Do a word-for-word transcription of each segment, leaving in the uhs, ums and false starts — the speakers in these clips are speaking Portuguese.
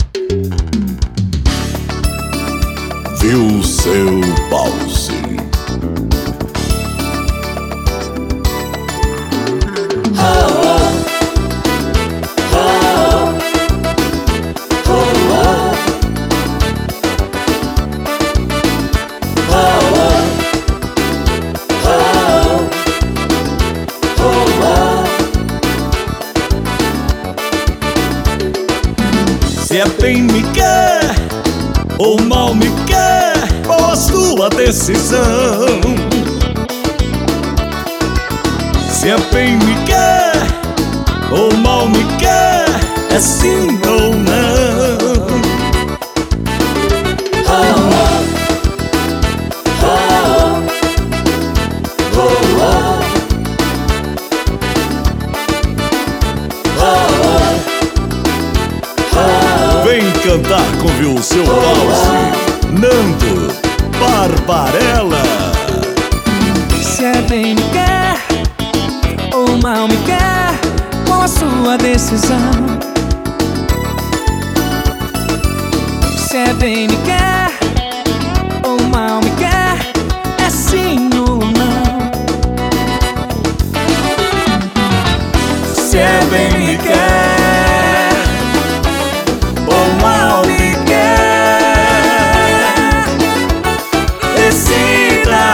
Viu seu pause. Se é bem me quer ou mal me quer, qual a sua decisão? Se é bem me quer ou mal me quer, é sim ou não? Vem cantar com viu seu pause, Nando Barbarella. Se é bem me quer ou mal me quer, qual a sua decisão? Se é bem me quer ou mal me quer, é sim ou não? Se é bem me quer ou mal me quer, decida.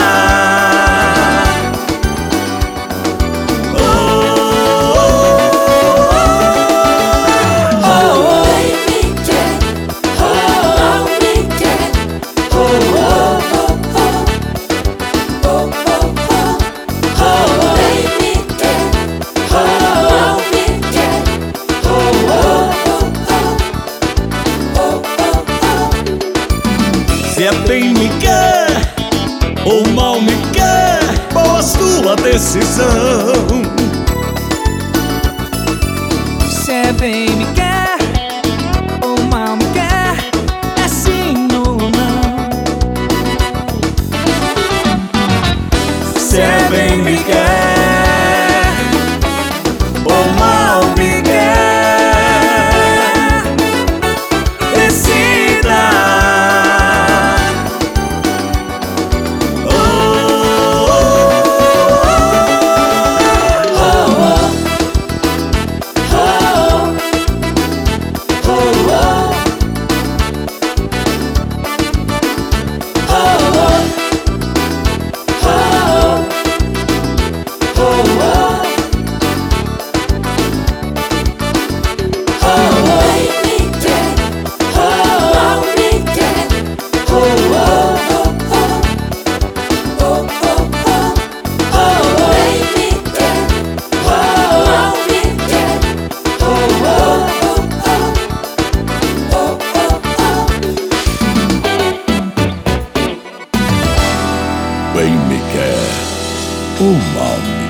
Se é bem me quer ou mal me quer, qual a sua decisão? Se é bem me quer ou mal me quer, é sim ou não? Se é bem me quer ou mal me quer, decida. Bem me quer ou mal me